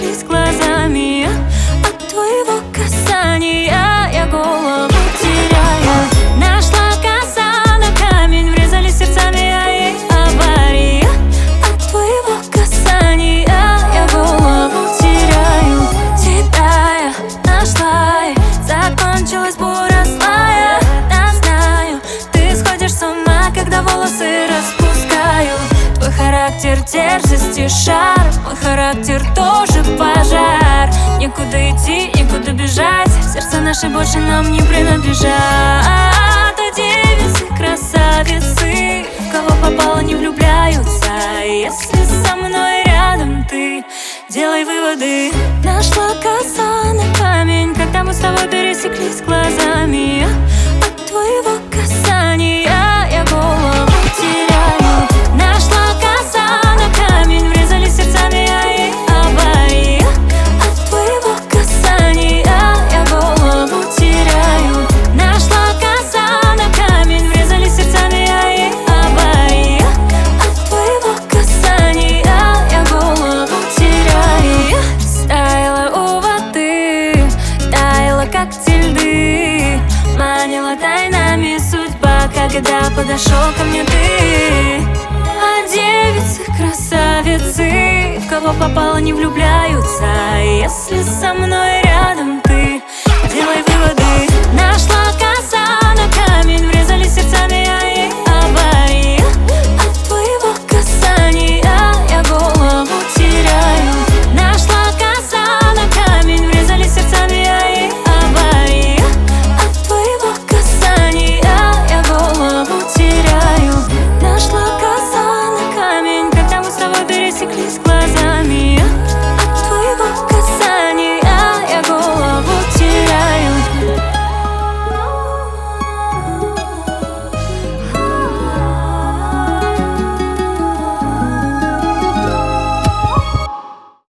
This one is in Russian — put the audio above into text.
пересеклись глазами. От твоего касания я голову теряю. Нашла коса на камень, врезались сердцами, а ей авария. От твоего касания я голову теряю. Тебя я нашла, и закончилась буря злая. Да знаю, ты сходишь с ума, когда волосы распускаю. Твой характер дерзости шар, мой характер тоже пожар. Некуда идти, некуда бежать, сердца наши больше нам не принадлежат. А девицы, красавицы, в кого попало не влюбляются. Если со мной рядом ты, делай выводы. Нашла коса на камень, когда мы с тобой пересеклись глазами. От твоего касания я голову теряю. Нашла коса на камень, врезались сердцами, а ей авария. От твоего касания я голову теряю. Нашла коса на камень, врезались сердцами, а ей авария. От твоего касания я голову теряю. Стаяла у воды, таяла как те льды, манила тайнами судьба, когда подошел ко мне ты. А девицы, красавицы, в кого попало не влюбляются. Если со